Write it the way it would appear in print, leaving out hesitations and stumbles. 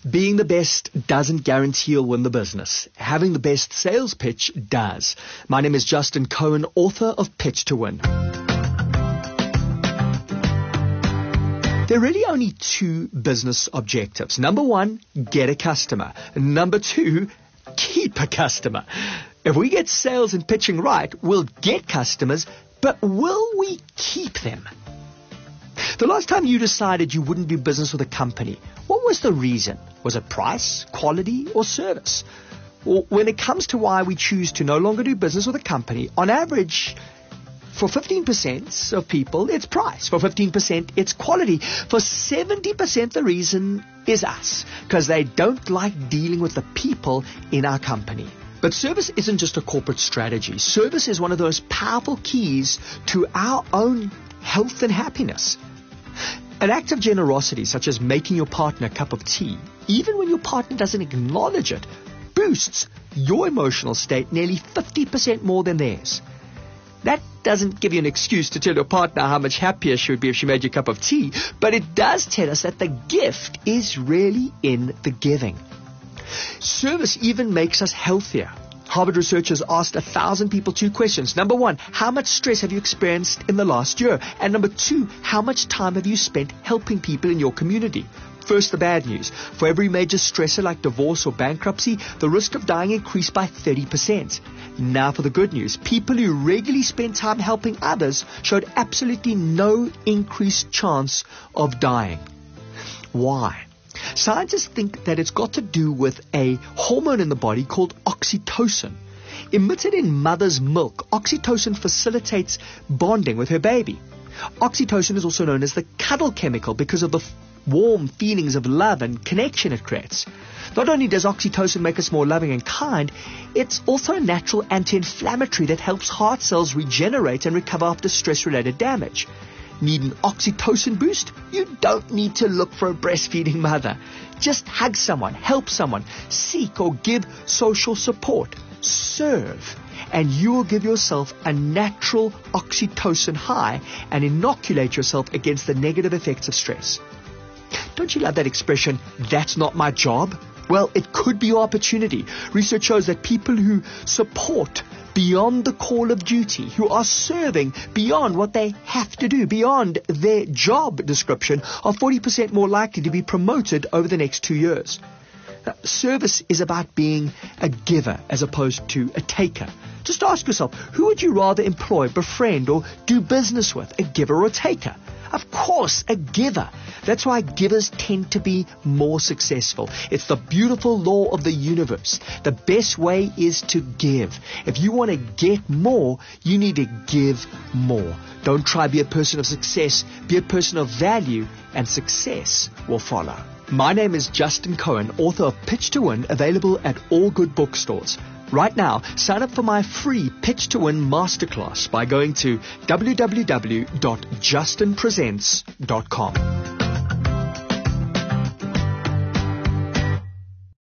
Being the best doesn't guarantee you'll win the business. Having the best sales pitch does. My name is Justin Cohen, author of Pitch to Win. There are really only two business objectives. Number one, get a customer. Number two, keep a customer. If we get sales and pitching right, we'll get customers, but will we keep them? The last time you decided you wouldn't do business with a company, what was the reason? Was it price, quality, or service? Well, when it comes to why we choose to no longer do business with a company, on average, for 15% of people, it's price. For 15%, it's quality. For 70%, the reason is us, because they don't like dealing with the people in our company. But service isn't just a corporate strategy. Service is one of those powerful keys to our own health and happiness. An act of generosity, such as making your partner a cup of tea, even when your partner doesn't acknowledge it, boosts your emotional state nearly 50% more than theirs. That doesn't give you an excuse to tell your partner how much happier she would be if she made you a cup of tea, but it does tell us that the gift is really in the giving. Service even makes us healthier. Harvard researchers asked 1,000 people 2 questions. Number 1, how much stress have you experienced in the last year? And number 2, how much time have you spent helping people in your community? First, the bad news. For every major stressor like divorce or bankruptcy, the risk of dying increased by 30%. Now for the good news. People who regularly spend time helping others showed absolutely no increased chance of dying. Why? Scientists think that it's got to do with a hormone in the body called oxytocin. Emitted in mother's milk, oxytocin facilitates bonding with her baby. Oxytocin is also known as the cuddle chemical because of the warm feelings of love and connection it creates. Not only does oxytocin make us more loving and kind, it's also a natural anti-inflammatory that helps heart cells regenerate and recover after stress-related damage. Need an oxytocin boost? You don't need to look for a breastfeeding mother. Just hug someone, help someone, seek or give social support, serve, and you will give yourself a natural oxytocin high and inoculate yourself against the negative effects of stress. Don't you love that expression, that's not my job? Well, it could be your opportunity. Research shows that people who support beyond the call of duty, who are serving beyond what they have to do, beyond their job description, are 40% more likely to be promoted over the next 2 years. Now, service is about being a giver as opposed to a taker. Just ask yourself, who would you rather employ, befriend, or do business with, a giver or a taker? Of course, a giver. That's why givers tend to be more successful. It's the beautiful law of the universe. The best way is to give. If you want to get more, you need to give more. Don't try to be a person of success. Be a person of value, and success will follow. My name is Justin Cohen, author of Pitch to Win, available at all good bookstores. Right now, sign up for my free Pitch to Win masterclass by going to www.justinpresents.com.